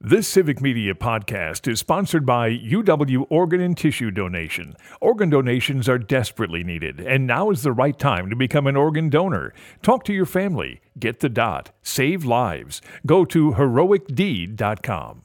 This Civic Media podcast is sponsored by UW Organ and Tissue Donation. Organ donations are desperately needed, and now is the right time to become an organ donor. Talk to your family. Get the dot. Save lives. Go to heroicdeed.com.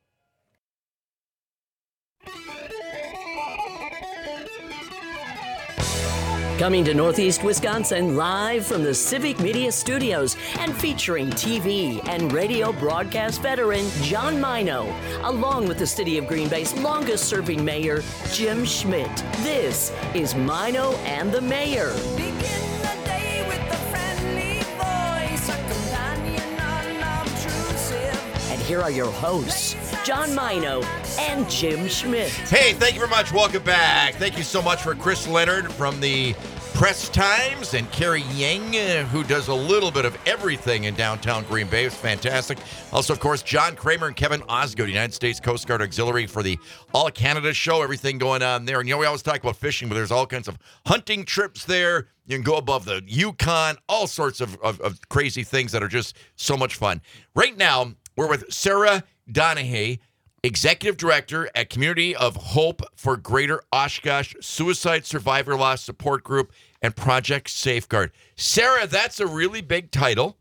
Coming to Northeast Wisconsin live from the Civic Media Studios and featuring TV and radio broadcast veteran John Mino, along with the City of Green Bay's longest-serving mayor, Jim Schmidt. This is Mino and the Mayor. Begin the day with a friendly voice, a companion unobtrusive. And here are your hosts, John Mino and Jim Schmidt. Hey, thank you very much. Welcome back. Thank you so much for Chris Leonard from the Press Times and Carrie Yang, who does a little bit of everything in downtown Green Bay. It's fantastic. Also, of course, John Kramer and Kevin Osgood, United States Coast Guard Auxiliary for the All Canada show. Everything going on there. And, we always talk about fishing, but there's all kinds of hunting trips there. You can go above the Yukon, all sorts of crazy things that are just so much fun. Right now, we're with Sarah Donahue, Executive Director at Community of Hope for Greater Oshkosh Suicide Survivor Loss Support Group and Project Safeguard. Sarah, that's a really big title.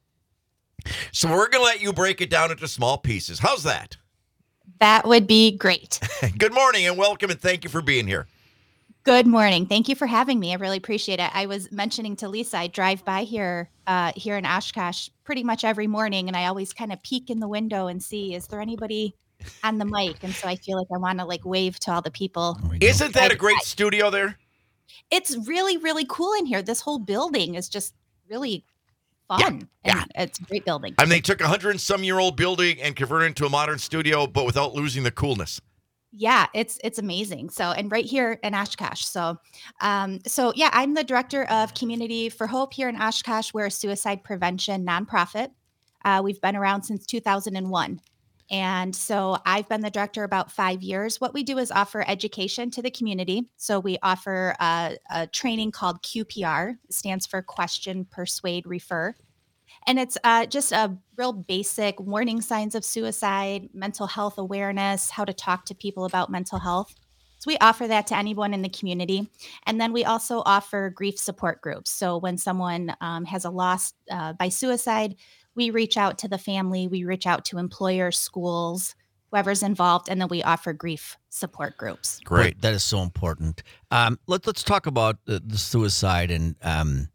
So we're going to let you break it down into small pieces. How's that? That would be great. Good morning and welcome, and thank you for being here. Good morning. Thank you for having me. I really appreciate it. I was mentioning to Lisa, I drive by here in Oshkosh pretty much every morning, and I always kind of peek in the window and see, is there anybody on the mic? And so I feel like I want to wave to all the people. Isn't that a great studio there? It's really, really cool in here. This whole building is just really fun. Yeah. And it's a great building. I mean, they took a 100-some-year-old building and converted it into a modern studio, but without losing the coolness. Yeah, it's amazing. So, and right here in Oshkosh. So I'm the director of Community for Hope here in Oshkosh. We're a suicide prevention nonprofit. We've been around since 2001. And so I've been the director about 5 years. What we do is offer education to the community. So we offer a training called QPR. It stands for Question, Persuade, Refer. And it's just a real basic warning signs of suicide, mental health awareness, how to talk to people about mental health. So we offer that to anyone in the community. And then we also offer grief support groups. So when someone has a loss by suicide, we reach out to the family, we reach out to employers, schools, whoever's involved, and then we offer grief support groups. Great. That is so important. Let's talk about the suicide and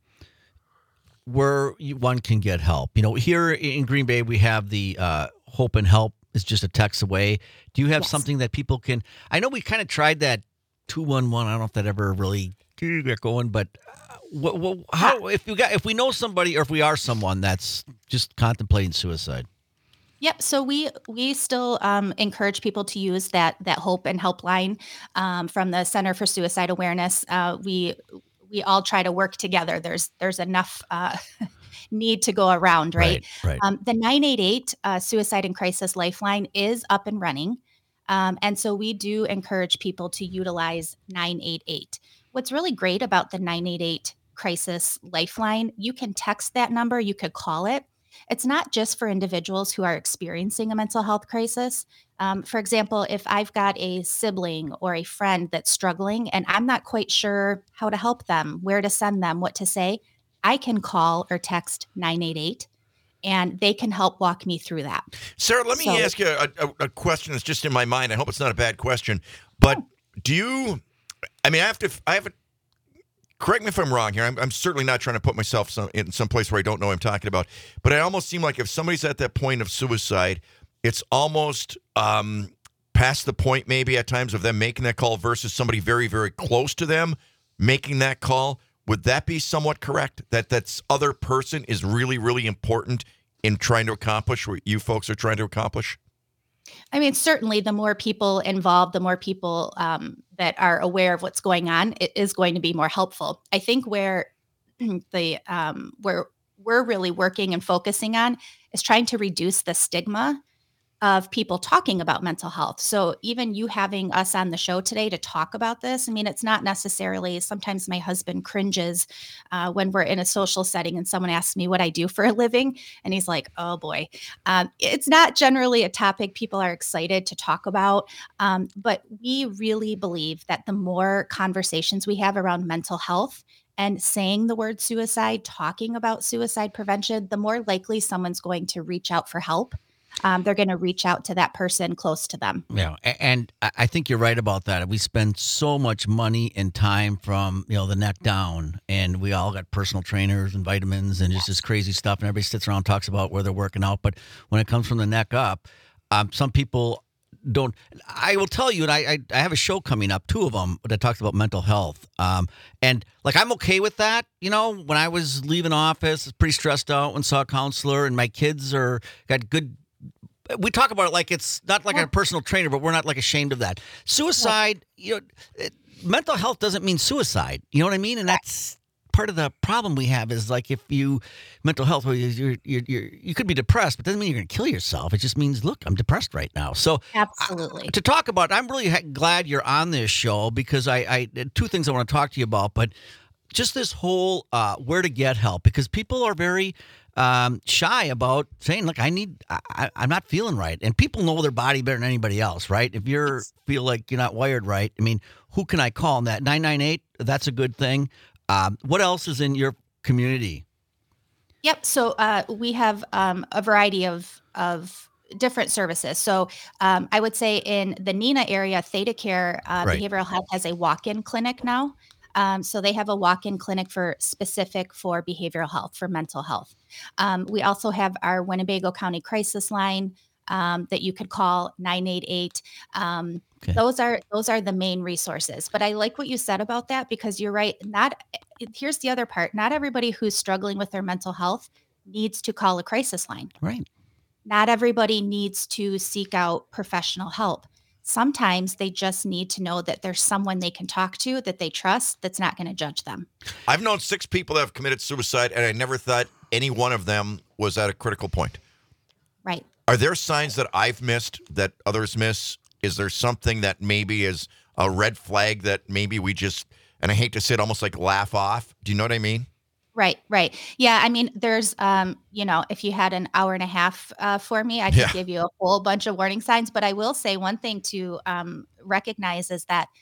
where one can get help. Here in Green Bay, we have the Hope and Help is just a text away. Do you have something that people can? I know we kind of tried that 211. I don't know if that ever really got going, but how if we know somebody or if we are someone that's just contemplating suicide? Yep. So we still encourage people to use that Hope and Helpline from the Center for Suicide Awareness. We all try to work together. There's enough need to go around, right? Right. The 988 Suicide and Crisis Lifeline is up and running. And so we do encourage people to utilize 988. What's really great about the 988 Crisis Lifeline, you can text that number, you could call it. It's not just for individuals who are experiencing a mental health crisis. For example, if I've got a sibling or a friend that's struggling and I'm not quite sure how to help them, where to send them, what to say, I can call or text 988 and they can help walk me through that. Sarah, let me ask you a question that's just in my mind. I hope it's not a bad question, but I have to correct me if I'm wrong here. I'm certainly not trying to put myself in some place where I don't know what I'm talking about. But it almost seems like if somebody's at that point of suicide, it's almost past the point maybe at times of them making that call versus somebody very, very close to them making that call. Would that be somewhat correct? That other person is really, really important in trying to accomplish what you folks are trying to accomplish? I mean, certainly the more people involved, the more people that are aware of what's going on, it is going to be more helpful. I think where where we're really working and focusing on is trying to reduce the stigma of people talking about mental health. So even you having us on the show today to talk about this, I mean, it's not necessarily, sometimes my husband cringes when we're in a social setting and someone asks me what I do for a living. And he's like, oh boy. It's not generally a topic people are excited to talk about. But we really believe that the more conversations we have around mental health, and saying the word suicide, talking about suicide prevention, the more likely someone's going to reach out for help. They're going to reach out to that person close to them. Yeah, and I think you're right about that. We spend so much money and time from the neck down, and we all got personal trainers and vitamins and just this crazy stuff, and everybody sits around and talks about where they're working out. But when it comes from the neck up, some people don't. I will tell you, and I have a show coming up, 2 of them, that talks about mental health. And like I'm okay with that. When I was leaving office, I was pretty stressed out and saw a counselor, and my kids got good. We talk about it like it's not like a personal trainer, but we're not like ashamed of that. Suicide, mental health doesn't mean suicide. You know what I mean? And that's part of the problem we have is like if mental health, you could be depressed, but doesn't mean you're going to kill yourself. It just means, look, I'm depressed right now. So absolutely. To talk about, I'm really glad you're on this show because I 2 things I want to talk to you about, but just this whole where to get help, because people are very shy about saying, look, I'm not feeling right. And people know their body better than anybody else, right? If you feel like you're not wired right, I mean, who can I call? And that 998, that's a good thing. What else is in your community? Yep. So we have a variety of different services. So I would say in the Neenah area, Theta Care Behavioral Health has a walk-in clinic now. So they have a walk-in clinic specific for behavioral health, for mental health. We also have our Winnebago County crisis line that you could call 988. Okay. Those are the main resources. But I like what you said about that, because you're right. Here's the other part. Not everybody who's struggling with their mental health needs to call a crisis line. Right. Not everybody needs to seek out professional help. Sometimes they just need to know that there's someone they can talk to that they trust that's not going to judge them. I've known 6 people that have committed suicide, and I never thought any one of them was at a critical point. Right. Are there signs that I've missed that others miss? Is there something that maybe is a red flag that maybe we just, and I hate to say it, almost like laugh off? Do you know what I mean? Right. Yeah. I mean, there's, if you had an hour and a half for me, I could give you a whole bunch of warning signs. But I will say one thing to recognize is that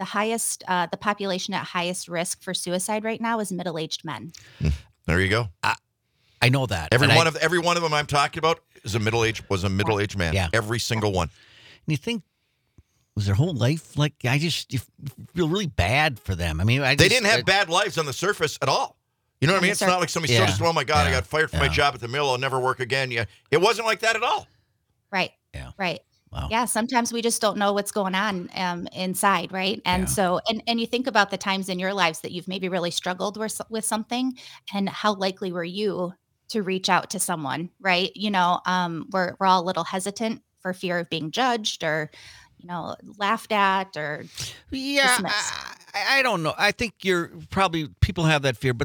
the population at highest risk for suicide right now is middle-aged men. There you go. I know that. Every one of them I'm talking about was a middle-aged man. Yeah. Every single one. And you think, was their whole life like? You feel really bad for them. I mean, they didn't have bad lives on the surface at all. You know what I mean? It's not like somebody just, oh my God, I got fired from my job at the mill. I'll never work again. Yeah, it wasn't like that at all. Right. Yeah. Right. Wow. Yeah. Sometimes we just don't know what's going on inside. Right. And so, and you think about the times in your lives that you've maybe really struggled with something, and how likely were you to reach out to someone? Right. We're all a little hesitant for fear of being judged or, laughed at or dismissed. I don't know. I think people have that fear, but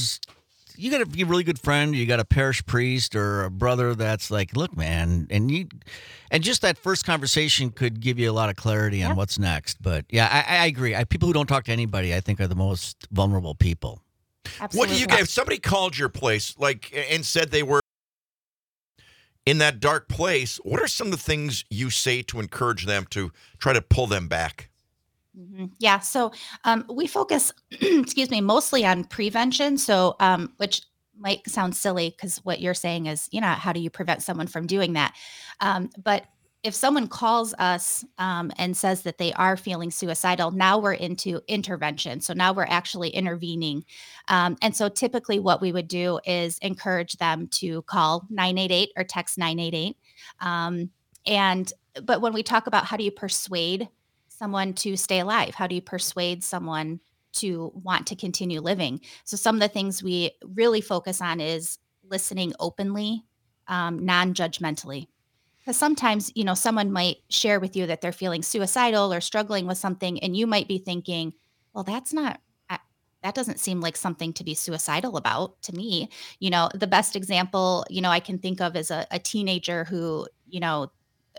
you got to be a really good friend. You got a parish priest or a brother that's like, look, man, and just that first conversation could give you a lot of clarity on what's next. But yeah, I agree. People who don't talk to anybody, I think, are the most vulnerable people. Absolutely. What do you guys? If somebody called your place and said they were in that dark place, what are some of the things you say to encourage them to try to pull them back? Mm-hmm. Yeah. So we focus, mostly on prevention. So, which might sound silly because what you're saying is, how do you prevent someone from doing that? But if someone calls us and says that they are feeling suicidal, now we're into intervention. So now we're actually intervening. And so typically what we would do is encourage them to call 988 or text 988. But when we talk about how do you persuade someone to stay alive, how do you persuade someone to want to continue living? So some of the things we really focus on is listening openly, non-judgmentally. Because sometimes, someone might share with you that they're feeling suicidal or struggling with something, and you might be thinking, well, that doesn't seem like something to be suicidal about to me. The best example, I can think of is a teenager who,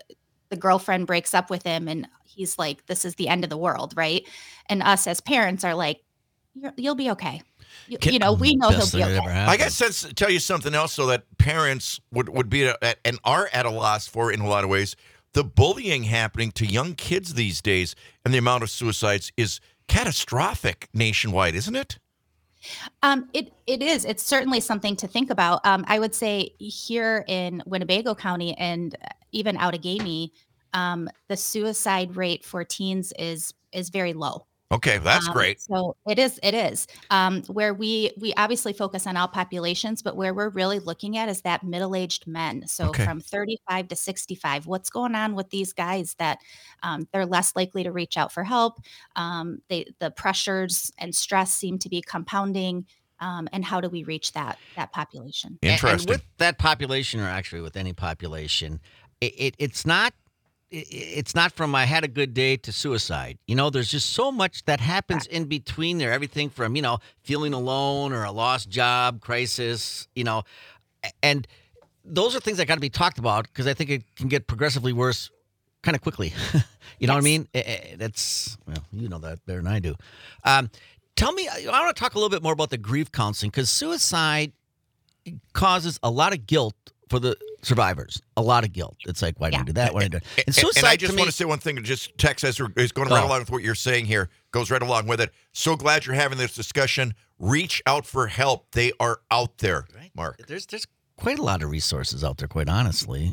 the girlfriend breaks up with him and he's like, this is the end of the world, right? And us as parents are like, you'll be okay. We know he'll Best be thing that okay. ever I happened. guess tell you something else, so that parents would be and are at a loss for in a lot of ways. The bullying happening to young kids these days and the amount of suicides is catastrophic nationwide, isn't it? It is. It's certainly something to think about. I would say here in Winnebago County and even Outagamie, the suicide rate for teens is very low. Okay, that's great. So it is. Where we obviously focus on all populations, but where we're really looking at is that middle-aged men. So Okay. from 35 to 65, what's going on with these guys that they're less likely to reach out for help? The pressures and stress seem to be compounding. And how do we reach that population? Interesting. And with that population, or actually with any population, it's not from I had a good day to suicide. There's just so much that happens in between there. Everything from, feeling alone or a lost job, crisis, and those are things that got to be talked about because I think it can get progressively worse kind of quickly. You know what I mean? That's, well, you know that better than I do. Tell me, I want to talk a little bit more about the grief counseling because suicide causes a lot of guilt for the survivors. A lot of guilt. It's like, why did you do that? Why did you do that? And suicide, and I just to me, want to say one thing. Just text is going right along with what you're saying here. Goes right along with it. So glad you're having this discussion. Reach out for help. They are out there, right? Mark. There's quite a lot of resources out there, quite honestly,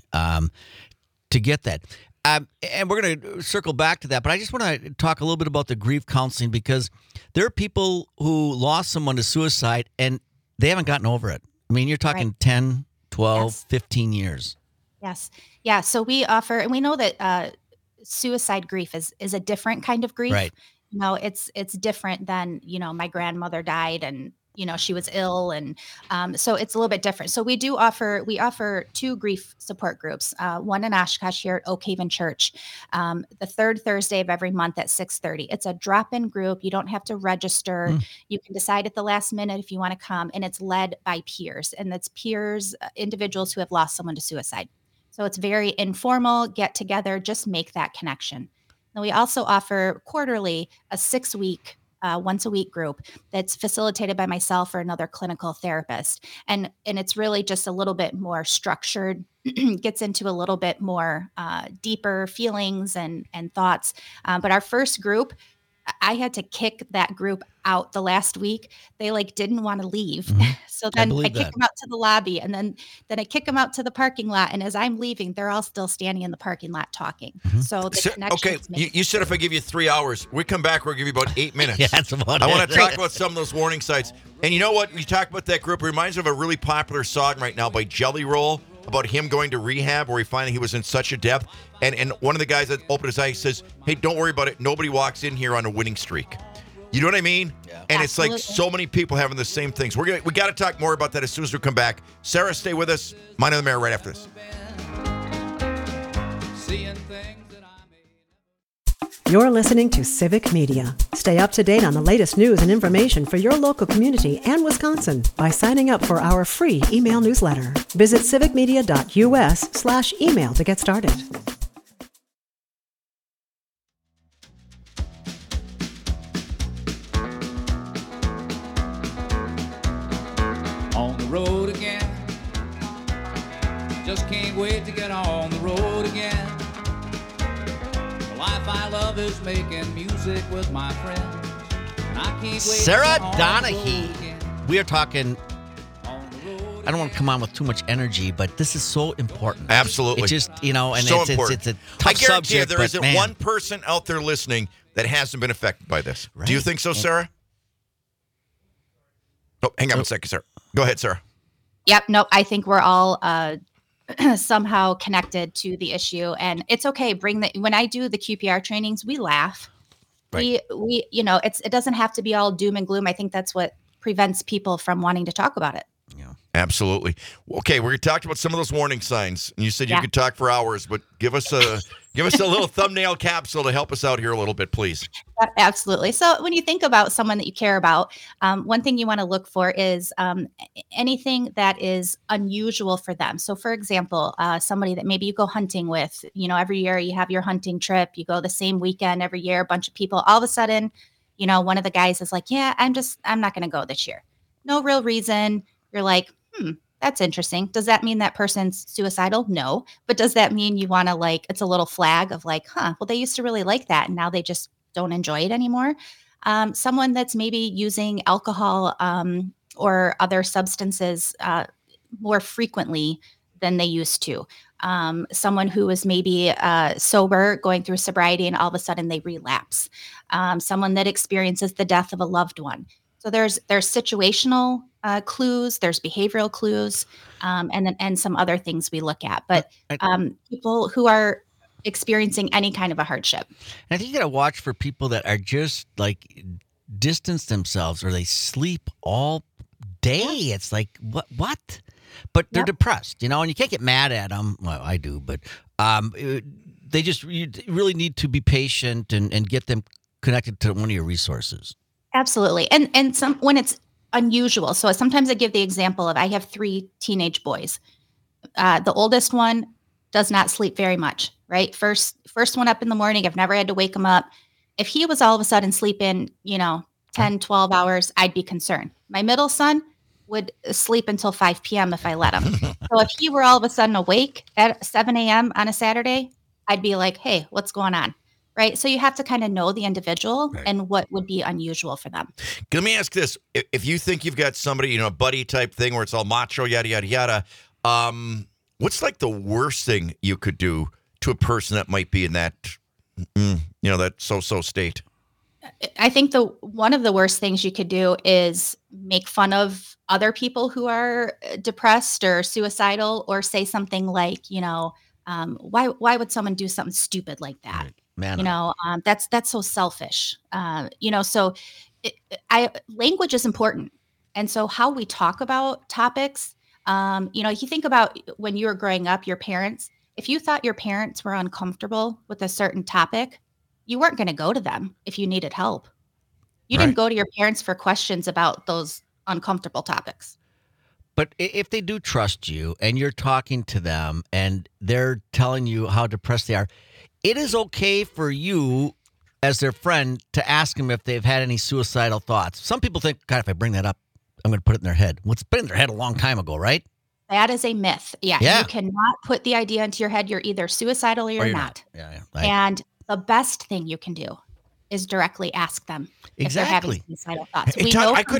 to get that. And we're going to circle back to that, but I just want to talk a little bit about the grief counseling because there are people who lost someone to suicide and they haven't gotten over it. I mean, you're talking 10, 12, 15 years. Yes. Yeah. So we offer, and we know that suicide grief is a different kind of grief. Right. It's different than, my grandmother died and, she was ill. And so it's a little bit different. So we offer 2 grief support groups, one in Oshkosh here at Oak Haven Church, the third Thursday of every month at 6:30. It's a drop-in group. You don't have to register. You can decide at the last minute if you want to come, and it's led by peers, and it's peers, individuals who have lost someone to suicide. So it's very informal, get together, just make that connection. Now we also offer quarterly a 6-week once a week group that's facilitated by myself or another clinical therapist. And it's really just a little bit more structured, gets into a little bit more deeper feelings and thoughts. But our first group, I had to kick that group out the last week. They didn't want to leave. So then I kick them out to the lobby and then I kick them out to the parking lot. And as I'm leaving, they're all still standing in the parking lot talking. So the connection. Okay, you said if I give you 3 hours, we come back, we'll give you about 8 minutes. Yeah, that's about I it. want to talk about some of those warning signs. And you know what? You talk about that group. It reminds me of a really popular song right now by Jelly Roll about him going to rehab where he finally he was in such a depth. And one of the guys that opened his eyes says, hey, don't worry about it. Nobody walks in here on a winning streak. You know what I mean? Yeah. And Absolutely. It's like so many people having the same things. We got to talk more about that as soon as we come back. Sarah, stay with us. Mind of the Mayor right after this. You're listening to Civic Media. Stay up to date on the latest news and information for your local community and Wisconsin by signing up for our free email newsletter. Visit civicmedia.us/email to get started. On the road again. Just can't wait to get on the road again. The life I love is making music with my friends. And I can't wait Sarah to get on the Donahue. road again. We are talking. On the road I don't want to come on with too much energy, but this is so important. Absolutely. It's just, and so it's important. a tough I guarantee subject. you there but isn't man, one person out there listening that hasn't been affected by this. Right. Do you think so, Sarah? Oh, hang on a second, Sarah. Go ahead, Sarah. Yep. No, I think we're all somehow connected to the issue, and it's okay. When I do the QPR trainings, we laugh. Right. We it doesn't have to be all doom and gloom. I think that's what prevents people from wanting to talk about it. Yeah. Absolutely. Okay, we're talking about some of those warning signs. And you said you could talk for hours, but give us a little thumbnail capsule to help us out here a little bit, please. Absolutely. So when you think about someone that you care about, one thing you want to look for is anything that is unusual for them. So for example, somebody that maybe you go hunting with, every year you have your hunting trip, you go the same weekend every year, a bunch of people, all of a sudden, one of the guys is like, yeah, I'm not going to go this year. No real reason. You're like, that's interesting. Does that mean that person's suicidal? No. But does that mean you want to it's a little flag of well, they used to really like that and now they just don't enjoy it anymore. Someone that's maybe using alcohol or other substances more frequently than they used to. Someone who is maybe sober, going through sobriety, and all of a sudden they relapse. Someone that experiences the death of a loved one. So there's situational clues, there's behavioral clues, and some other things we look at. But people who are experiencing any kind of a hardship. And I think you got to watch for people that are just distance themselves, or they sleep all day. Yeah. It's like, what? But they're depressed, and you can't get mad at them. Well, I do, but you really need to be patient and get them connected to one of your resources. Absolutely. And when it's unusual. So sometimes I give the example of I have 3 teenage boys. The oldest one does not sleep very much, right? First one up in the morning, I've never had to wake him up. If he was all of a sudden sleeping, 10, 12 hours, I'd be concerned. My middle son would sleep until 5 p.m. if I let him. So if he were all of a sudden awake at 7 a.m. on a Saturday, I'd be like, hey, what's going on? Right. So you have to kind of know the individual and what would be unusual for them. Let me ask this. If you think you've got somebody, a buddy type thing where it's all macho, yada, yada, yada, what's the worst thing you could do to a person that might be in that, that so-so state? I think one of the worst things you could do is make fun of other people who are depressed or suicidal, or say something like, why would someone do something stupid like that? Right. Man, that's so selfish. So language is important. And so how we talk about topics, you think about when you were growing up, your parents, if you thought your parents were uncomfortable with a certain topic, you weren't going to go to them if you needed help. You didn't go to your parents for questions about those uncomfortable topics. But if they do trust you and you're talking to them and they're telling you how depressed they are, it is okay for you as their friend to ask them if they've had any suicidal thoughts. Some people think, God, if I bring that up, I'm going to put it in their head. Well, it's been in their head a long time ago, right? That is a myth. Yeah. You cannot put the idea into your head. You're either suicidal or you're not. Yeah. And the best thing you can do is directly ask them if they're having suicidal thoughts. Hey, Todd, I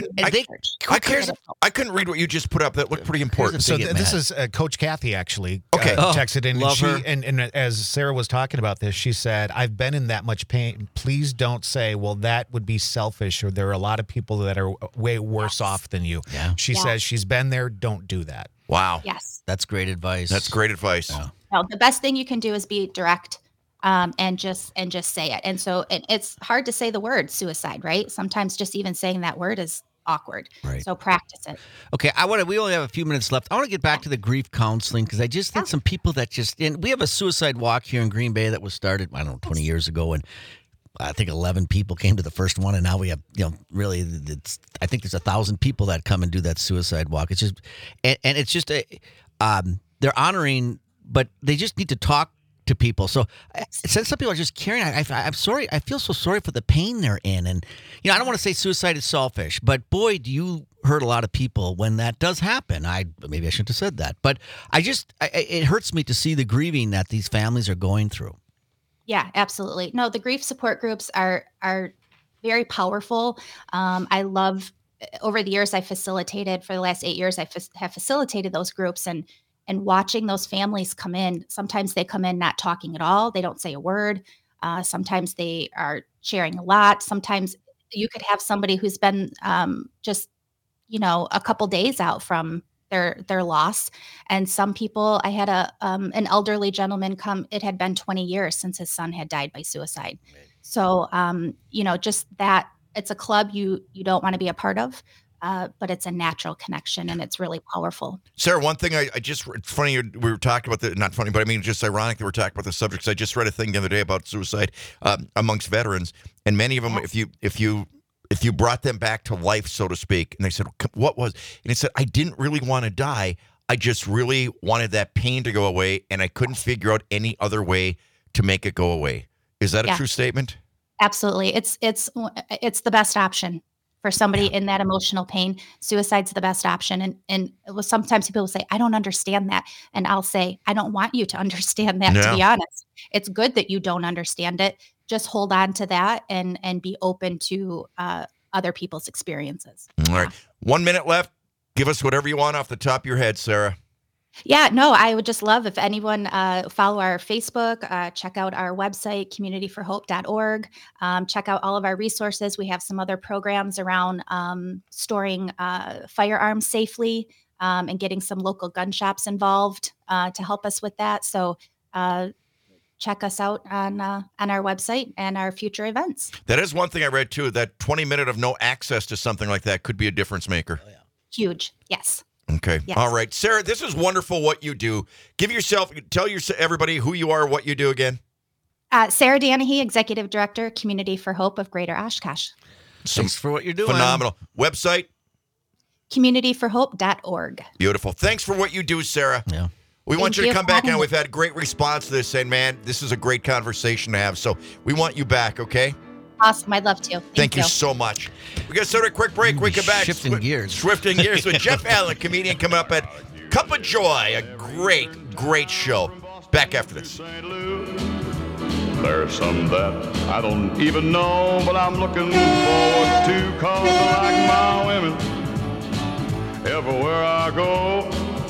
couldn't read what you just put up. That looked pretty important. So this is Coach Kathy actually texted in. Love her. And as Sarah was talking about this, she said, I've been in that much pain. Please don't say, well, that would be selfish, or there are a lot of people that are way worse off than you. Yeah. She says she's been there. Don't do that. Wow. Yes. That's great advice. That's great advice. Yeah. Well, the best thing you can do is be direct. And just say it. And so it's hard to say the word suicide, right? Sometimes just even saying that word is awkward. Right. So practice it. Okay, we only have a few minutes left. I want to get back to the grief counseling, because I just think some people that and we have a suicide walk here in Green Bay that was started, 20 years ago, and I think 11 people came to the first one, and now we have, really, I think there's 1,000 people that come and do that suicide walk. It's just, and it's just they're honoring, but they just need to talk to people. So since some people are just carrying, I'm sorry. I feel so sorry for the pain they're in. And, I don't want to say suicide is selfish, but boy, do you hurt a lot of people when that does happen. Maybe I shouldn't have said that, but it hurts me to see the grieving that these families are going through. Yeah, absolutely. No, the grief support groups are very powerful. I love, over the years I facilitated, for the last 8 years, have facilitated those groups, and watching those families come in. Sometimes they come in not talking at all. They don't say a word. Sometimes they are sharing a lot. Sometimes you could have somebody who's been just, a couple days out from their loss. And some people, I had an elderly gentleman come. It had been 20 years since his son had died by suicide. So, just that it's a club you don't want to be a part of. but it's a natural connection and it's really powerful. Sarah, one thing I just, it's funny, we were talking about not funny, but I mean, just ironic that we're talking about the subject. 'Cause I just read a thing the other day about suicide amongst veterans, and many of them, if you brought them back to life, so to speak, and they said, what was, and it said, I didn't really want to die. I just really wanted that pain to go away, and I couldn't figure out any other way to make it go away. Is that a true statement? Absolutely. It's the best option for somebody in that emotional pain. Suicide's the best option. And sometimes people will say, I don't understand that. And I'll say, I don't want you to understand that, to be honest. It's good that you don't understand it. Just hold on to that and be open to other people's experiences. All right. 1 minute left. Give us whatever you want off the top of your head, Sarah. Yeah, no, I would just love if anyone follow our Facebook, check out our website, communityforhope.org, check out all of our resources. We have some other programs around storing firearms safely and getting some local gun shops involved to help us with that. So check us out on our website and our future events. That is one thing I read too, that 20 minutes of no access to something like that could be a difference maker. Oh, yeah. Huge. Yes. Okay. Yes. All right. Sarah, this is wonderful what you do. Tell everybody who you are, what you do again. Sarah Danahy, Executive Director, Community for Hope of Greater Oshkosh. Thanks for what you're doing. Phenomenal. Website? communityforhope.org. Beautiful. Thanks for what you do, Sarah. Yeah. We want you Thank to you come for back having on. me. We've had great response to this, and man, this is a great conversation to have. So we want you back, okay? Awesome. I'd love to. Thank you so much. We're going to start a quick break. We come back. Shifting gears. Swifting gears with Jeff Allen, comedian, coming up at Cup of Joy. A great, great show. Back after this. There's some that I don't even know, but I'm looking forward to, 'cause I like my women everywhere I go.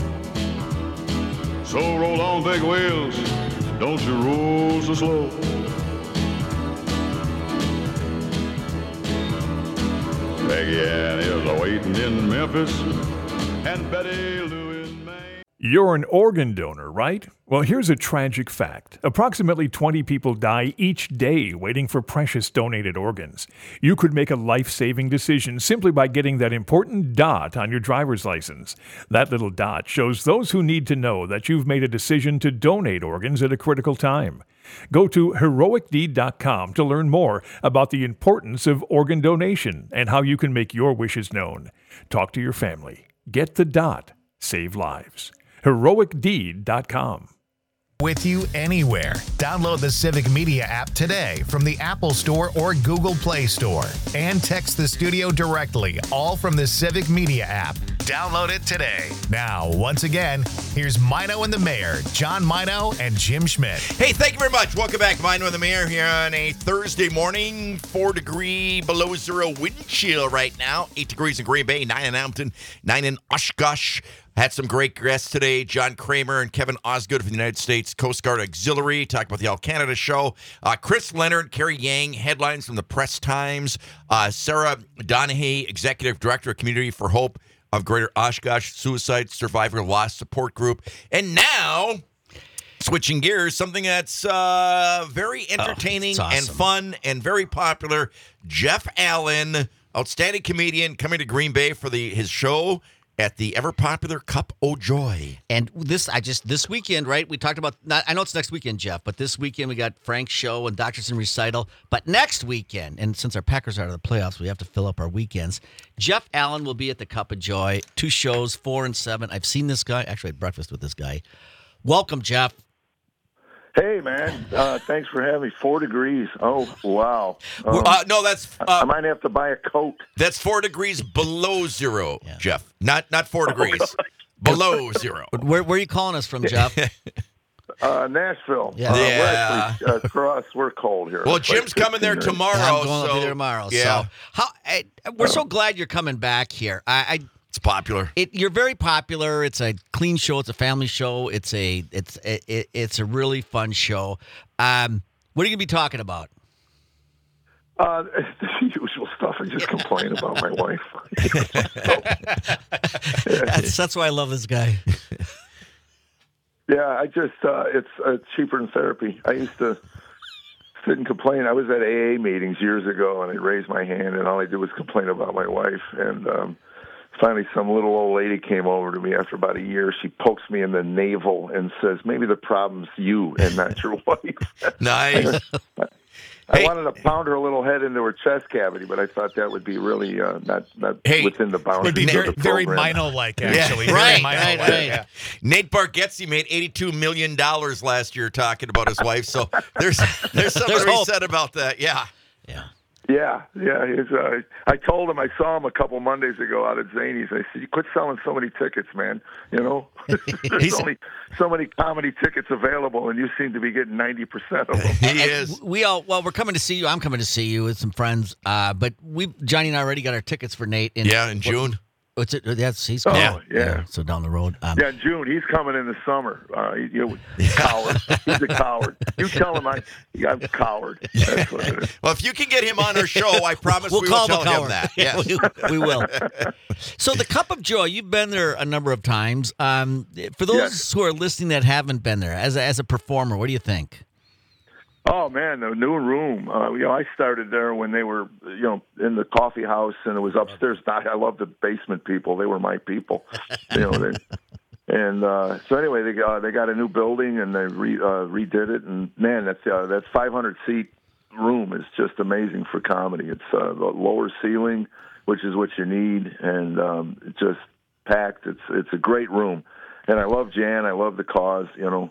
So roll on big wheels, don't you roll so slow. Peggy Ann is a-waiting in Memphis, and Betty Lou in Maine. You're an organ donor, right? Well, here's a tragic fact. Approximately 20 people die each day waiting for precious donated organs. You could make a life-saving decision simply by getting that important dot on your driver's license. That little dot shows those who need to know that you've made a decision to donate organs at a critical time. Go to heroicdeed.com to learn more about the importance of organ donation and how you can make your wishes known. Talk to your family. Get the dot. Save lives. heroicdeed.com. With you anywhere. Download the Civic Media app today from the Apple Store or Google Play Store. And text the studio directly, all from the Civic Media app. Download it today. Now, once again, here's Mino and the Mayor, John Mino and Jim Schmidt. Hey, thank you very much. Welcome back. Mino and the Mayor here on a Thursday morning. 4-degree below zero wind chill right now. 8 degrees in Green Bay, 9 in Hamilton, 9 in Oshkosh. Had some great guests today, John Kramer and Kevin Osgood from the United States Coast Guard Auxiliary, talking about the All Canada show. Chris Leonard, Carrie Yang, headlines from the Press Times. Sarah Donahue, Executive Director of Community for Hope of Greater Oshkosh Suicide Survivor Loss Support Group. And now, switching gears, something that's very entertaining and fun and very popular. Jeff Allen, outstanding comedian, coming to Green Bay for his show at the ever-popular Cup o' Joy. And this weekend, right? We talked about, I know it's next weekend, Jeff, but this weekend we got Frank's show and Doctors in Recital. But next weekend, and since our Packers are out of the playoffs, we have to fill up our weekends. Jeff Allen will be at the Cup of Joy. 2 shows, 4 and 7. I've seen this guy. Actually, I had breakfast with this guy. Welcome, Jeff. Hey, man. Thanks for having me. 4 degrees. Oh, wow. No, that's... I might have to buy a coat. That's 4 degrees below zero, Jeff. Not 4 degrees. Below zero. Where are you calling us from, Jeff? Nashville. Yeah. We're actually, across, we're cold here. Well, It's Jim's like coming there 15 tomorrow. I'm going up there tomorrow. Yeah. So we're so glad you're coming back here. It's popular. You're very popular. It's a clean show. It's a family show. It's a really fun show. What are you gonna be talking about? The usual stuff. I just complain about my wife. That's why I love this guy. Yeah, I just it's cheaper than therapy. I used to sit and complain. I was at AA meetings years ago, and I raised my hand, and all I did was complain about my wife. And finally some little old lady came over to me after about a year. She pokes me in the navel and says, maybe the problem's you and not your wife. Nice. I wanted to pound her little head into her chest cavity, but I thought that would be really not within the boundaries Would be of very, the very program. Mino-like, actually. Yeah, Very right, Mino-like, right. yeah. Nate Bargatze made $82 million last year talking about his wife, so there's something to be hope. said about that. Yeah. Yeah. I told him, I saw him a couple Mondays ago out at Zany's. I said, you quit selling so many tickets, man. You know, there's only so many comedy tickets available, and you seem to be getting 90% of them. He is. We're coming to see you. I'm coming to see you with some friends. But Johnny and I already got our tickets for Nate. In June. What's it? He's Oh, coming. yeah. So down the road. Yeah, June. He's coming in the summer. You coward. He's a coward. You tell him I'm a coward. That's what it is. Well, if you can get him on our show, I promise we will call tell him a him coward. that. Yes. we will. So the Cup of Joy, you've been there a number of times. For those Yes. who are listening that haven't been there, as a performer, what do you think? Oh man, the new room. I started there when they were, in the coffee house, and it was upstairs. I love the basement people. They were my people. So anyway, they got a new building and they redid it. And man, that 500-seat room is just amazing for comedy. It's the lower ceiling, which is what you need, and it's just packed. It's a great room, and I love Jan. I love the cause.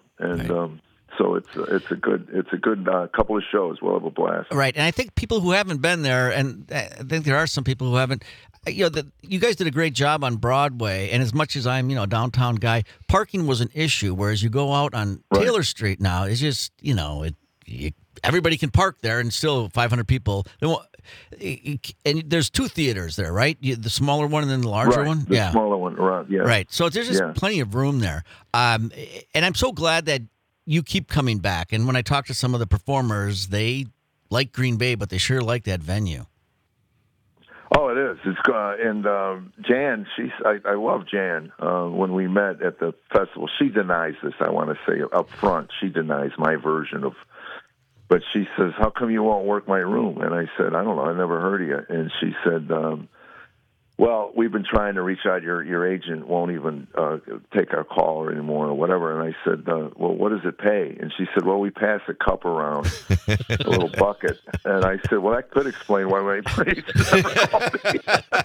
So it's a good couple of shows. We'll have a blast. Right, and I think people who haven't been there, and I think there are some people who haven't. You guys did a great job on Broadway, and as much as I'm a downtown guy, parking was an issue. Whereas you go out on Taylor Street now, it's just everybody can park there, and still 500 people. And there's two theaters there, right? The smaller one and then the larger one. The smaller one, right? Yeah. Right. So there's just plenty of room there, and I'm so glad that you keep coming back. And when I talk to some of the performers, they like Green Bay, but they sure like that venue. Oh, it is. It's and Jan. I love Jan. When we met at the festival, she denies this. I want to say up front, she denies my version of. But she says, "How come you won't work my room?" And I said, "I don't know. I never heard of you." And she said, "Well, we've been trying to reach out. Your agent won't even take our call anymore or whatever." And I said, "Well, what does it pay?" And she said, "Well, we pass a cup around, a little bucket." And I said, "Well, that could explain why my agent never called me."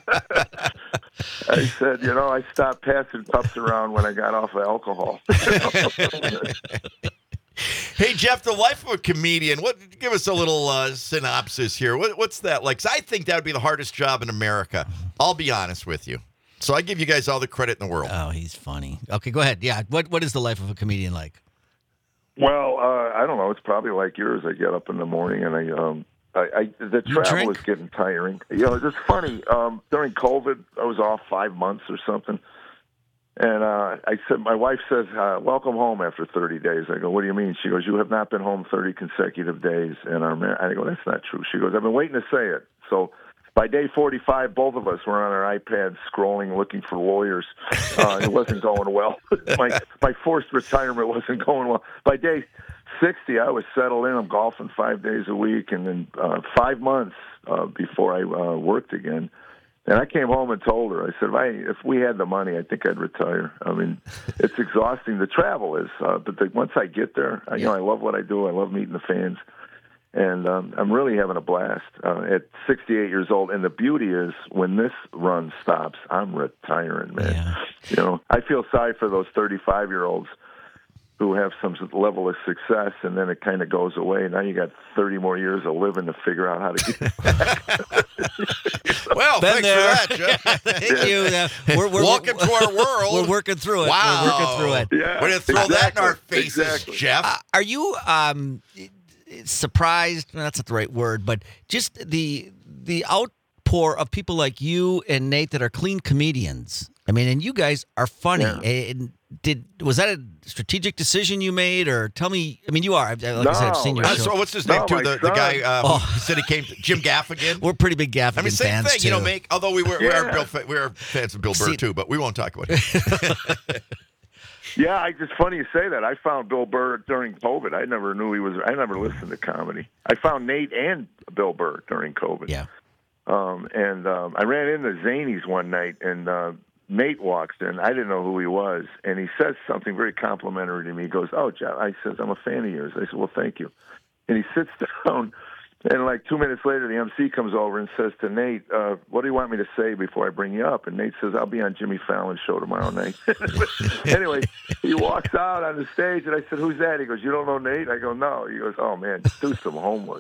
I said, I stopped passing cups around when I got off of alcohol. Hey, Jeff, the life of a comedian. Give us a little synopsis here. What's that like? 'Cause I think that would be the hardest job in America. I'll be honest with you. So I give you guys all the credit in the world. Oh, he's funny. Okay, go ahead. Yeah, what is the life of a comedian like? Well, I don't know. It's probably like yours. I get up in the morning and the travel is getting tiring. It's funny. During COVID, I was off 5 months or something. And I said, my wife says, welcome home after 30 days. I go, what do you mean? She goes, you have not been home 30 consecutive days. And I go, that's not true. She goes, I've been waiting to say it. So by day 45, both of us were on our iPads scrolling, looking for lawyers. It wasn't going well. My forced retirement wasn't going well. By day 60, I was settled in. I'm golfing 5 days a week. And then 5 months before I worked again. And I came home and told her, I said, if we had the money, I think I'd retire. I mean, it's exhausting. The travel is, but once I get there, I love what I do. I love meeting the fans. And I'm really having a blast at 68 years old. And the beauty is when this run stops, I'm retiring, man. Yeah. I feel sorry for those 35-year-olds who have some level of success, and then it kind of goes away. Now you got 30 more years of living to figure out how to get back. Well, Been thanks there. for that, Jeff. Thank you. Welcome to our world. We're working through it. Wow. We're working through it. Yeah, We're going to throw that in our exactly, faces, exactly. Jeff. Are you surprised? That's not the right word, but just the outpour of people like you and Nate that are clean comedians. I mean, and you guys are funny. Yeah. And was that a strategic decision you made, or tell me? I mean, you are. Like I said, I've seen your show. So what's his name, No, too? my The son. guy who said he came, Jim Gaffigan? We're pretty big Gaffigan I mean, same fans thing, too. although we are fans of Bill Burr, See- too, but we won't talk about it. Yeah, it's funny you say that. I found Bill Burr during COVID. I never knew I never listened to comedy. I found Nate and Bill Burr during COVID. Yeah. I ran into Zanies one night, and Nate walks in. I didn't know who he was, and he says something very complimentary to me. He goes, "Oh, Jeff," I says, "I'm a fan of yours." I said, "Well, thank you." And he sits down, and like 2 minutes later, the MC comes over and says to Nate, "What do you want me to say before I bring you up?" And Nate says, "I'll be on Jimmy Fallon's show tomorrow night." Anyway, he walks out on the stage, and I said, "Who's that?" He goes, "You don't know Nate?" I go, "No." He goes, "Oh, man, do some homework."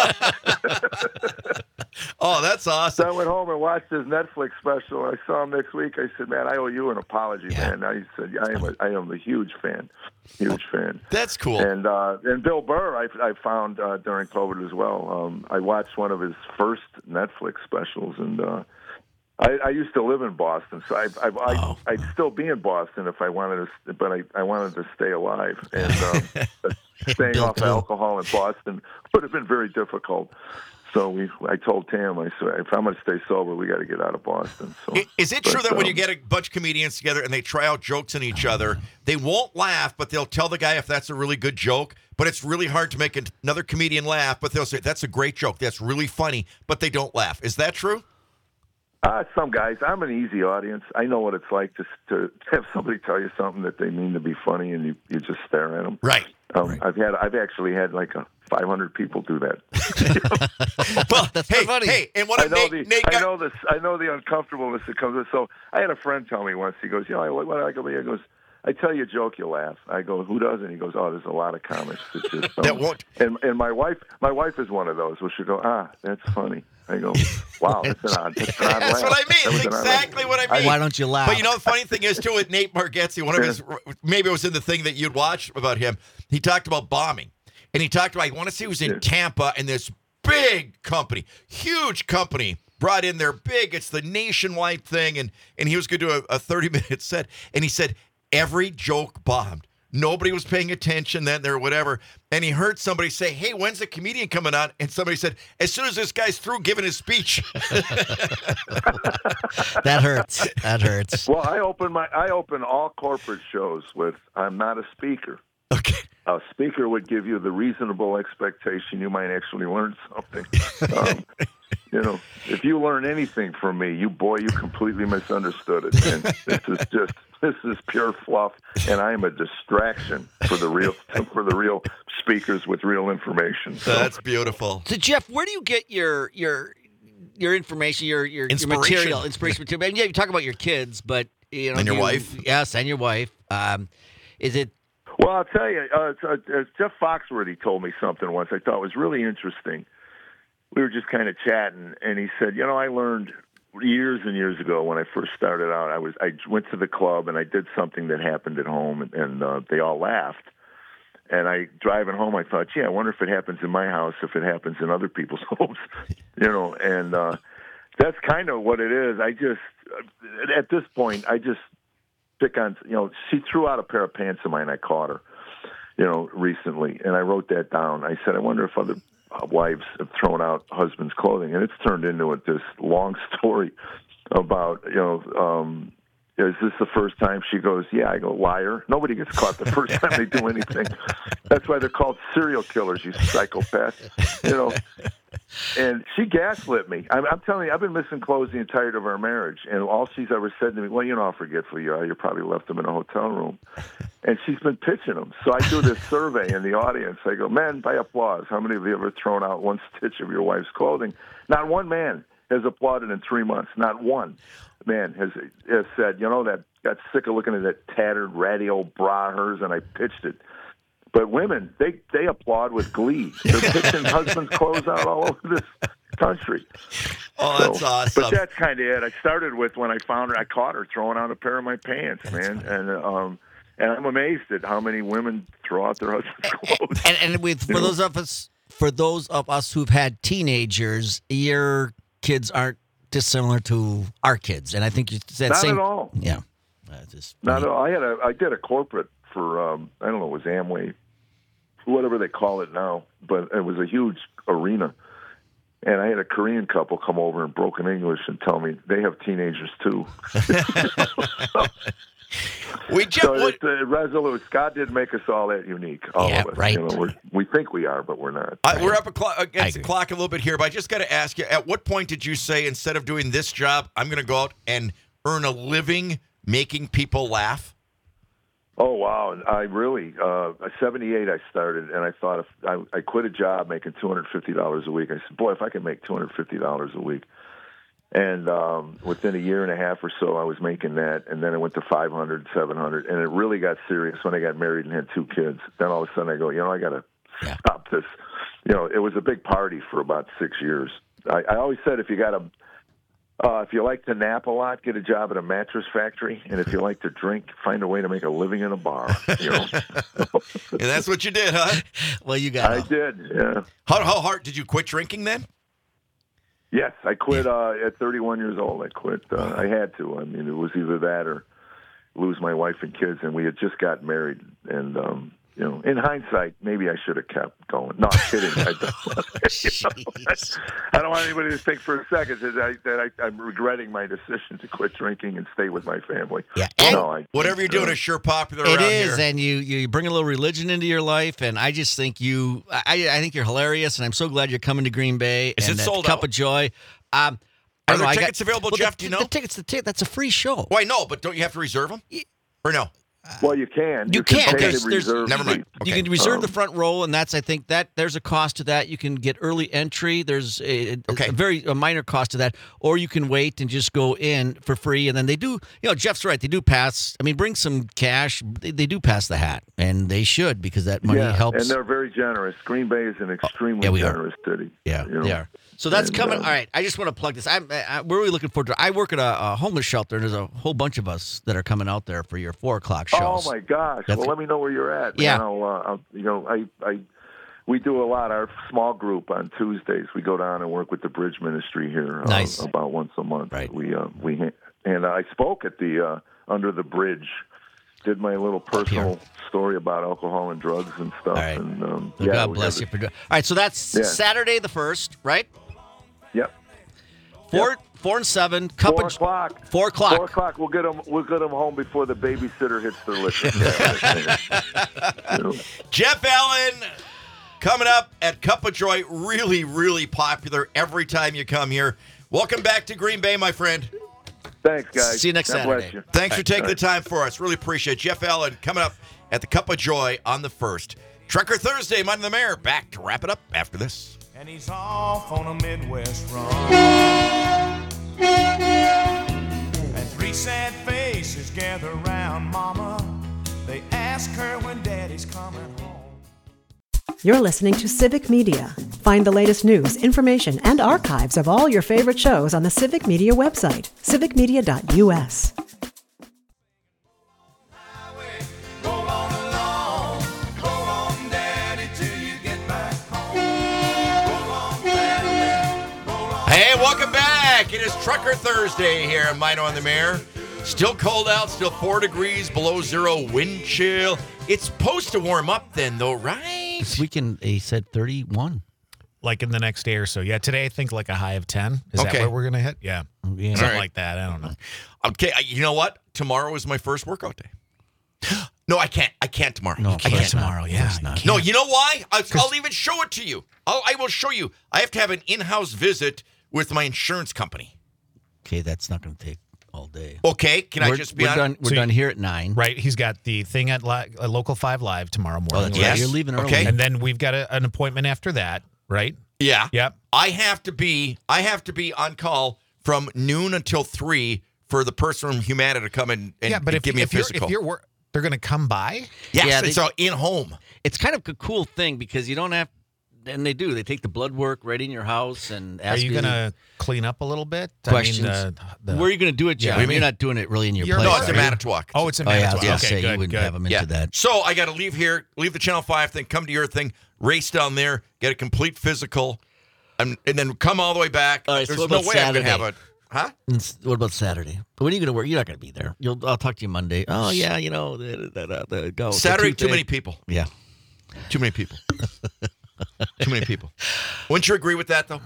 Oh, that's awesome. So I went home and watched his Netflix special. I saw him next week. I said, "Man, I owe you an apology, man." I said, I am a huge fan. Huge fan. That's cool. And Bill Burr, I found during COVID as well. I watched one of his first Netflix specials, and I used to live in Boston, so I'd still be in Boston if I wanted to, but I wanted to stay alive. And staying off alcohol in Boston would have been very difficult. So I told Tam, I said, if I'm going to stay sober, we got to get out of Boston. So, is it true that when you get a bunch of comedians together and they try out jokes on each other, they won't laugh, but they'll tell the guy if that's a really good joke, but it's really hard to make another comedian laugh, but they'll say, "That's a great joke. That's really funny," but they don't laugh. Is that true? Some guys. I'm an easy audience. I know what it's like to have somebody tell you something that they mean to be funny, and you just stare at them. Right. I've actually had like 500 people do that. Well, That's funny. Hey, and what I know the uncomfortableness that comes with. So I had a friend tell me once. He goes, "You know, what I go?" He goes, "I tell you a joke, you laugh." I go, "Who doesn't?" He goes, "Oh, there's a lot of comics that just don't." That won't. And my wife is one of those. Where she'll go, "That's funny." I go, "Wow, that's an odd That's laugh." what I mean. That's exactly what I mean. Why don't you laugh? But you know, the funny thing is, too, with Nate Bargatze, one of his, maybe it was in the thing that you'd watched about him, he talked about bombing. And he talked about, I want to say he was in Tampa, and this big company, huge company, brought in their it's the nationwide thing, and he was going to do a 30-minute set. And he said, every joke bombed. Nobody was paying attention then or whatever. And he heard somebody say, "Hey, when's the comedian coming on?" And somebody said, "As soon as this guy's through giving his speech." That hurts. That hurts. Well, I open all corporate shows with, "I'm not a speaker." Okay. A speaker would give you the reasonable expectation you might actually learn something. You know, if you learn anything from me, you completely misunderstood it. And this is pure fluff, and I am a distraction for the real speakers with real information. So. That's beautiful. So Jeff, where do you get your information, your material, inspiration material? And yeah, you talk about your kids, but you know, and your wife. Yes, and your wife. Is it? Well, I'll tell you, Jeff Foxworthy told me something once I thought was really interesting. We were just kind of chatting, and he said, "You know, I learned years and years ago when I first started out, I went to the club and I did something that happened at home, and they all laughed. And driving home, I thought, gee, I wonder if it happens in my house, if it happens in other people's homes, you know. And that's kind of what it is. At this point, I just pick on, you know, she threw out a pair of pants of mine. I caught her, you know, recently, and I wrote that down. I said, I wonder if other wives have thrown out husbands' clothing, and it's turned into this long story about, you know, is this the first time? She goes, yeah. I go, liar. Nobody gets caught the first time they do anything. That's why they're called serial killers, you psychopath. You know. And she gaslit me. I'm telling you, I've been missing clothes the entirety of our marriage, and all she's ever said to me, well, you know how forgetful you are. You probably left them in a hotel room. And she's been pitching them. So I do this survey in the audience. I go, men, by applause, how many of you have ever thrown out one stitch of your wife's clothing? Not one man has applauded in 3 months. Not one man has said, you know, that got sick of looking at that tattered, ratty old bra of hers, and I pitched it. But women, they applaud with glee. They're pitching husbands' clothes out all over this country. Oh, that's awesome. But that's kind of it. I started with when I found her. I caught her throwing out a pair of my pants, man. And I'm amazed at how many women throw out their husbands' clothes. And for those of us who've had teenagers, your kids aren't dissimilar to our kids. And I think you said not at all. Yeah, not at all. I did a corporate for I don't know, it was Amway, whatever they call it now, but it was a huge arena. And I had a Korean couple come over in broken English and tell me they have teenagers too. So it's resolute. God didn't make us all that unique. All of us. Right. You know, we think we are, but we're not. We're up against the clock a little bit here, but I just got to ask you, at what point did you say, instead of doing this job, I'm going to go out and earn a living making people laugh? Oh, wow. I really, 78 I started, and I thought if I quit a job making $250 a week. I said, boy, if I could make $250 a week. And within a year and a half or so, I was making that, and then it went to 500, 700, and it really got serious when I got married and had 2 kids. Then all of a sudden I go, I got to stop this. It was a big party for about 6 years. I always said if you like to nap a lot, get a job at a mattress factory, and if you like to drink, find a way to make a living in a bar. And that's what you did, huh? Well, you got I did, yeah. How hard did you quit drinking then? Yes, I quit at 31 years old. I quit. I had to. I mean, it was either that or lose my wife and kids, and we had just got married. And, in hindsight, maybe I should have kept going. No, I'm kidding. I don't want anybody to think for a second that I'm regretting my decision to quit drinking and stay with my family. Yeah, whatever you're doing is sure popular It around is, here. and you bring a little religion into your life, and I just think I think you're hilarious, and I'm so glad you're coming to Green Bay. Is and it sold Cup out? of Joy. Are there tickets available, Jeff? Do you know? The tickets, that's a free show. Well, I know, but don't you have to reserve them? Or no? Well, you can. You can. pay Okay, the reserve never mind. fee. You can reserve the front row, and I think there's a cost to that. You can get early entry. There's a minor cost to that, or you can wait and just go in for free. And then they do. Jeff's right. They do pass. I mean, bring some cash. They do pass the hat, and they should, because that money helps. And they're very generous. Green Bay is an extremely generous city. Yeah, they are. So that's coming. All right. I just want to plug this. I'm really looking forward to it. I work at a homeless shelter, and there's a whole bunch of us that are coming out there for your 4 o'clock shows. Oh my gosh! Well, let me know where you're at. Yeah. We do a lot. Our small group on Tuesdays, we go down and work with the Bridge Ministry here. Nice. About once a month. Right. And I spoke at the Under the Bridge. Did my little personal story about alcohol and drugs and stuff. All right. And God bless you for doing. All right. So that's Saturday the 1st, right? Yep. 4 and 7. 4 o'clock. 4 o'clock. 4 o'clock. We'll get them home before the babysitter hits their liquor. Jeff Allen coming up at Cup of Joy. Really, really popular every time you come here. Welcome back to Green Bay, my friend. Thanks, guys. See you next God Saturday. bless you. Thanks for taking the time for us. Really appreciate it. Jeff Allen coming up at the Cup of Joy on the 1st. Trucker Thursday, Mind the Mayor. Back to wrap it up after this. And he's off on a Midwest run. And 3 sad faces gather round Mama. They ask her when Daddy's coming home. You're listening to Civic Media. Find the latest news, information, and archives of all your favorite shows on the Civic Media website, civicmedia.us. Hey, welcome back. It is Trucker Thursday here in Mino on the Mayor. Still cold out, still 4 degrees below zero, wind chill. It's supposed to warm up then, though, right? This weekend, he said 31. Like in the next day or so. Yeah, today I think like a high of 10. Is that what we're going to hit? Yeah. Something like that. I don't know. Okay, you know what? Tomorrow is my first workout day. No, I can't. I can't tomorrow. No, I can't tomorrow. Yeah. No, you know why? I'll even show it to you. I will show you. I have to have an in-house visit with my insurance company. Okay, that's not going to take all day. Okay, can I just be on? We're done here at 9. Right. He's got the thing at Local 5 Live tomorrow morning. Oh, that's right. You're leaving early. Okay. And then we've got an appointment after that, right? Yeah. Yep. I have to be on call from noon until 3 for the person from Humana to come in and give me a physical. They're going to come by? Yes, Yeah, it's in home. It's kind of a cool thing because you don't have, and they do. They take the blood work right in your house and ask Are you going to clean up a little bit? Questions. I mean, where are you going to do it, John? Yeah, You're not doing it really in your place. No, it's in right? Manitowoc. Oh, it's in Oh, yeah, I Manitowoc. was going to Okay, say, you wouldn't have them into that. So I got to leave here, leave the Channel 5 thing, come to your thing, race down there, get a complete physical, and then come all the way back. All right, so There's what no about way I'm going to have Saturday? Huh? What about Saturday? When are you going to work? You're not going to be there. I'll talk to you Monday. Oh, yeah, go. Saturday, too many people. Yeah. Too many people. Too many people. Wouldn't you agree with that, though?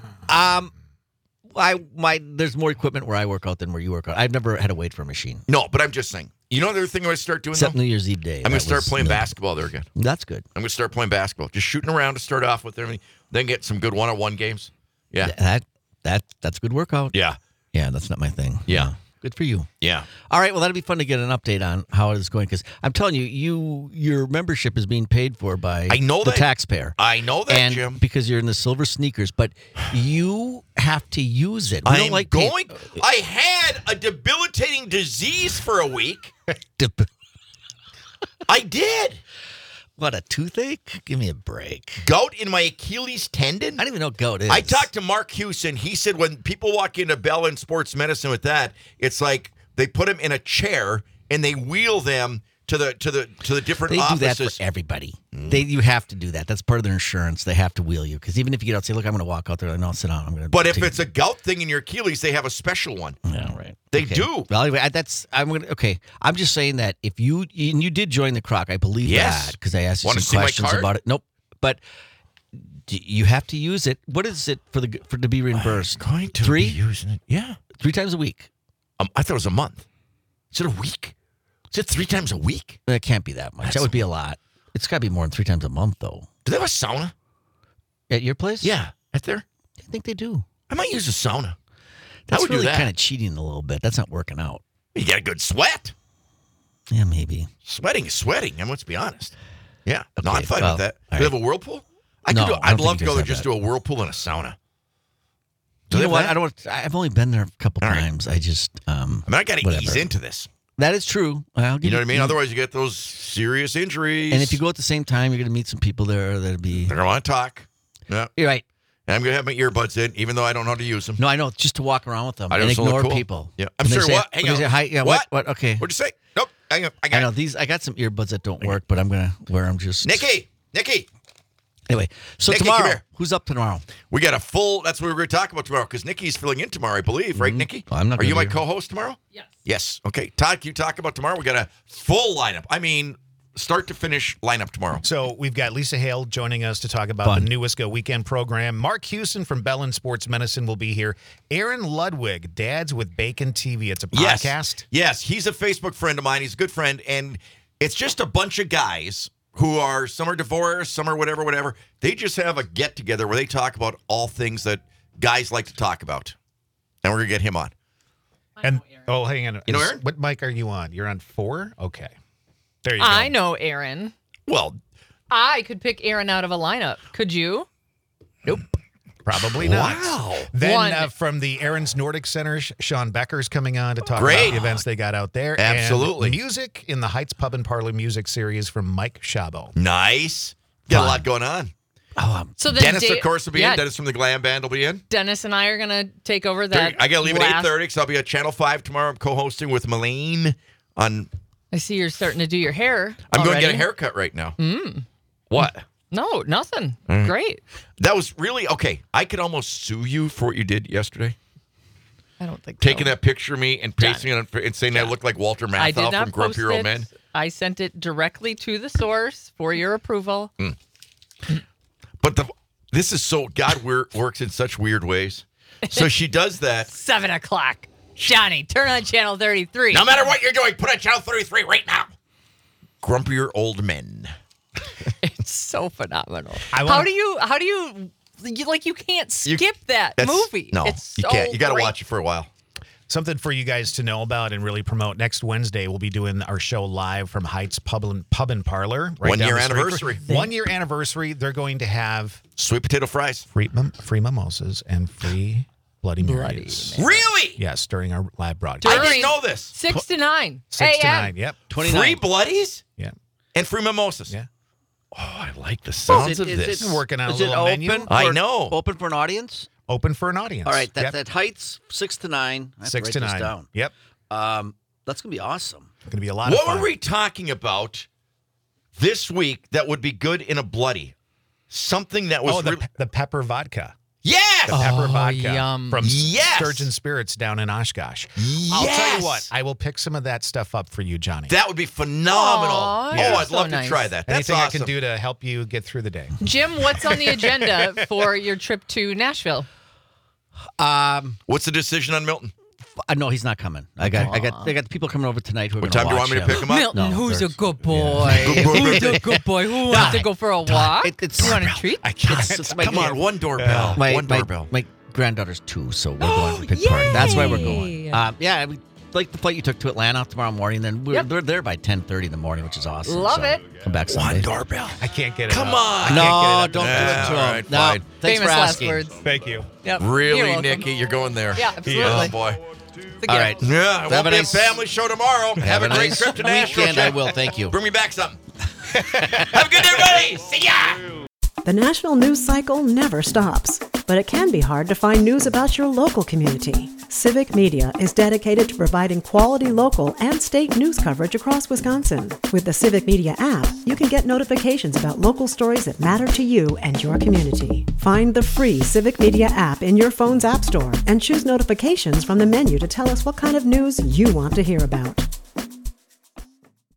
There's more equipment where I work out than where you work out. I've never had to wait for a machine. No, but I'm just saying. You know the other thing I'm going to start doing, Except though? New Year's Eve day. I'm going to start playing basketball there again. That's good. I'm going to start playing basketball. Just shooting around to start off with everything, then get some good one-on-one games. Yeah. That's a good workout. Yeah. Yeah, that's not my thing. Yeah. Good for you. Yeah. All right, well, that'll be fun to get an update on how it is going, because I'm telling you, your membership is being paid for by the taxpayer. I know that, and Jim. Because you're in the silver sneakers, but you have to use it. I had a debilitating disease for a week. I did. What, a toothache? Give me a break. Gout in my Achilles tendon? I don't even know what gout is. I talked to Mark Hewson. He said when people walk into Bell and Sports Medicine with that, it's like they put them in a chair and they wheel them to the different They offices. do that for everybody. You have to do that. That's part of their insurance. They have to wheel you, because even if you get out and say, look, I'm going to walk out there, and I'll sit down. I'm going to. But if it's a gout thing in your Achilles, they have a special one. Yeah, right. They do. Well, anyway, I'm just saying that if you did join the Croc, I believe that, because I asked you some questions about it. Nope. But you have to use it. What is it for to be reimbursed? I'm going to be using it. Yeah. 3 times a week. I thought it was a month. Is it a week? Is it 3 times a week? It can't be that much. That would be a lot. It's got to be more than 3 times a month, though. Do they have a sauna? At your place? Yeah. At there? I think they do. I might use a sauna. That's I would really do that. kind of cheating a little bit. That's not working out. You get a good sweat. Yeah, maybe. Sweating is sweating. Let's be honest. Yeah. No, Okay, I'm fine well, with that. all Do they have right. a whirlpool? No, I don't I'd think love to you go guys there have just that. do a whirlpool and a sauna. You know have what? that? I've only been there a couple times. I just. I got to ease into this. That is true. I'll give You know what I mean? Otherwise, you get those serious injuries. And if you go at the same time, you're going to meet some people there that'll be. They're going to want to talk. Yeah. You're right. And I'm going to have my earbuds in, even though I don't know how to use them. No, I know. Just to walk around with them I and just look ignore cool. people. Yeah. I'm When they sorry, say- what? Hang when on. they say, hi, yeah, What? what? Okay. What'd you say? Nope. Hang on. I know these. I got some earbuds that don't work, but I'm going to wear them just. Nikki. Anyway, so Nikki, come tomorrow, here. who's up tomorrow? We got a full, that's what we're going to talk about tomorrow, because Nikki's filling in tomorrow, I believe. Right, Nikki? Well, I'm not Are you gonna my be- co-host tomorrow? Yes. Okay. Todd, can you talk about tomorrow? We got a full lineup. I mean, start to finish lineup tomorrow. So we've got Lisa Hale joining us to talk about the new Wisco weekend program. Mark Hewson from Bell and Sports Medicine will be here. Aaron Ludwig, Dads with Bacon TV. It's a podcast. Yes. He's a Facebook friend of mine. He's a good friend. And it's just a bunch of guys who are, some are divorced, some are whatever. They just have a get-together where they talk about all things that guys like to talk about. And we're going to get him on. And hang on. You know Aaron? What mic are you on? You're on 4? Okay. There you go. I know Aaron. Well, I could pick Aaron out of a lineup. Could you? Nope. Probably not. Wow. Then from the Aaron's Nordic Center, Sean Becker's coming on to talk Great. about the events they got out there. Absolutely. And music in the Heights Pub and Parlor music series from Mike Shabo. Nice. Got a lot going on. So then Dennis, of course, will be in. Dennis from the Glam Band will be in. Dennis and I are going to take over that. I got to leave last- at 8:30 because I'll be at Channel 5 tomorrow. I'm co-hosting with Malene on... I see you're starting to do your hair. I'm going to get a already. haircut right now. What? No, nothing. Mm. Great. That was really... Okay, I could almost sue you for what you did yesterday. I don't think Taking so. that picture of me and pasting it on, and saying I look like Walter I did Matthau not from Grumpy post Old it. Men. I sent it directly to the source for your approval. But this is so... God works in such weird ways. So she does that. 7 o'clock. Johnny, turn on channel 33. No matter what you're doing, put on Channel 33 right now. Grumpier Old Men. It's so phenomenal. I How do you like, you can't skip that movie. No, It's so you can't. You got to great. watch it for a while. Something for you guys to know about and really promote. Next Wednesday, we'll be doing our show live from Heights Pub and Parlor. Right 1 down year the street. anniversary. 1 year anniversary. They're going to have sweet potato fries, free mimosas, and free Bloody Marys. Really? Yes, during our live broadcast. I didn't know this. 6 to 9. 6 to AM. 9, yep. 29. Free Bloodies? Yeah. And free mimosas? Yeah. Oh, I like the sounds of this. Been working on a Is it little open? menu. I know. Open for an audience? Open for an audience. All right, that's Yep. at Heights, 6 to 9. I have 6 write to this 9. down. Yep. That's going to be awesome. It's going to be a lot of What fun. were we talking about this week that would be good in a Bloody? Something that was... the pepper vodka. Yes! The pepper Oh, vodka yum. from Yes! Sturgeon Spirits down in Oshkosh. Yes! I'll tell you what, I will pick some of that stuff up for you, Johnny. That would be phenomenal. Aw, oh, yeah. I'd So love nice. to try that. That's Anything awesome. I can do to help you get through the day. Jim, what's on the agenda for your trip to Nashville? What's the decision on Milton? No, he's not coming. I got people coming over tonight who are What going time to watch do you want me to pick him up? Milton, No, who's a there's- good boy? Who's a good boy? Who wants to go for a walk? It's you want a treat? I can't. Come on, one doorbell. One doorbell. My granddaughter's 2, so we're going to pick party. That's why we're going. Yeah, we like the flight you took to Atlanta tomorrow morning. Then we're there by 10:30 in the morning, which is awesome. Love so it. Come back Sunday. One doorbell. I can't get it. Come up. on. I can't No, get it don't up. do it to all him. right, No, fine. thanks Famous for last asking. words. Thank you. Yep. You're Really, welcome. Nikki, you're going there. Yeah, absolutely. Oh boy. It's a All gift. right. Yeah, it Have won't a be nice- a family show tomorrow. Have a great nice trip to Nashville. weekend. I will. Thank you. Bring me back something. Have a good day, everybody. See ya. The national news cycle never stops, but it can be hard to find news about your local community. Civic Media is dedicated to providing quality local and state news coverage across Wisconsin. With the Civic Media app, you can get notifications about local stories that matter to you and your community. Find the free Civic Media app in your phone's app store and choose notifications from the menu to tell us what kind of news you want to hear about.